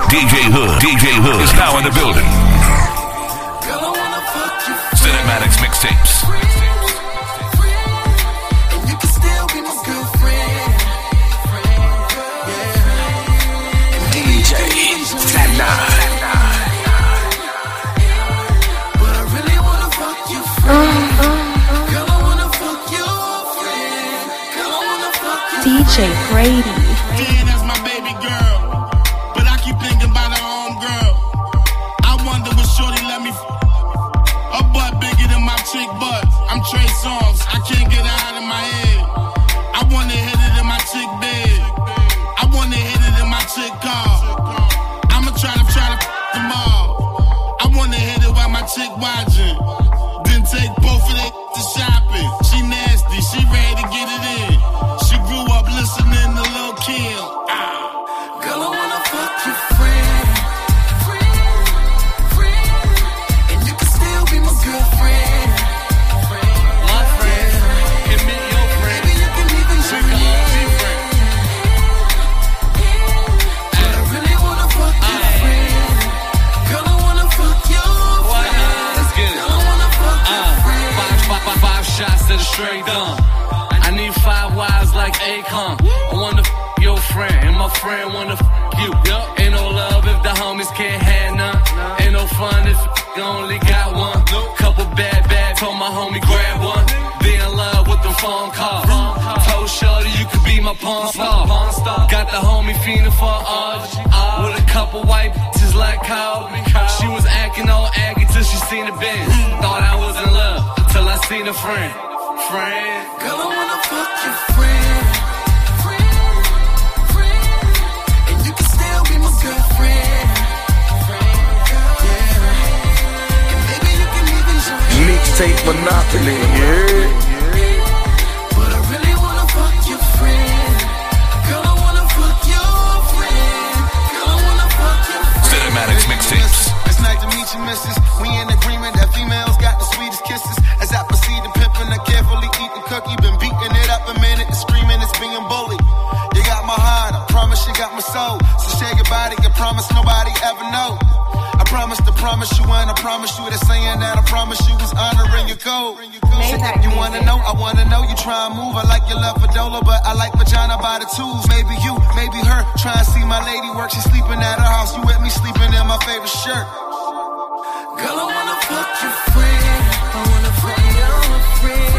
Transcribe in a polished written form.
DJ Hood is now in the building. Cinematics Mixtapes. And you can still be my girlfriend. DJ Fat Nine. But I really wanna fuck you, friend. Girl, I wanna fuck your friend. Girl, I wanna fuck you. DJ Brady. That's my baby girl, but I keep thinking about her home girl. I wonder what shorty let me her butt bigger than my chick butt. I'm Trey Songz, I can't get her out of my head. I wanna hit it in my chick bed. I wanna hit it in my chick car. I'ma try to them all. I wanna hit it while my chick watching. Then take both of they to shopping. She nasty, she ready to get it in. She grew up listening to Lil' Kim. Girl, I wanna fuck your friend. And you can still be my girlfriend. My friend, and me your friend. Baby, you can even join me. But I really wanna fuck your friend. Girl, I wanna fuck your friend. Let's get it. Girl, I wanna fuck your friend. Five shots to the straight gun. I need 5 wives like Akon. I wanna your friend, and my friend wanna you. Ain't no love if the homies can't have none. Ain't no fun if you only got one. Couple bad, told my homie grab one. Be in love with the phone call. Told shorty you could be my pawn star. Got the homie fiending for odds. With a couple white bitches like Kyle. She was acting all aggy till she seen the Benz. Thought I was in love till I seen a friend. Girl, I wanna fuck your friend. And you can still be my girlfriend. And baby, you can even join me. Mixtape Monopoly, yeah. But I really wanna fuck your friend. Girl, I wanna fuck your friend. Girl, I wanna fuck your friend. Cinematics Mixtapes. It's nice to meet you, missus. We in agreement that females got the sweetest kisses. As I proceed to pimpin', I carefully eat the cookie. Been beating it up a minute and screaming it's being bullied. You got my heart, I promise you got my soul. So share your body, you promise nobody ever know. I promise to promise you, and I promise you that saying that I promise you is honoring your code. You wanna know, I wanna know, you try and move. I like your love for Dola, but I like vagina by the twos. Maybe you, maybe her, try and see my lady work. She's sleeping at her house, you with me sleeping in my favorite shirt. Girl, I wanna fuck your friend. I wanna fuck your friend.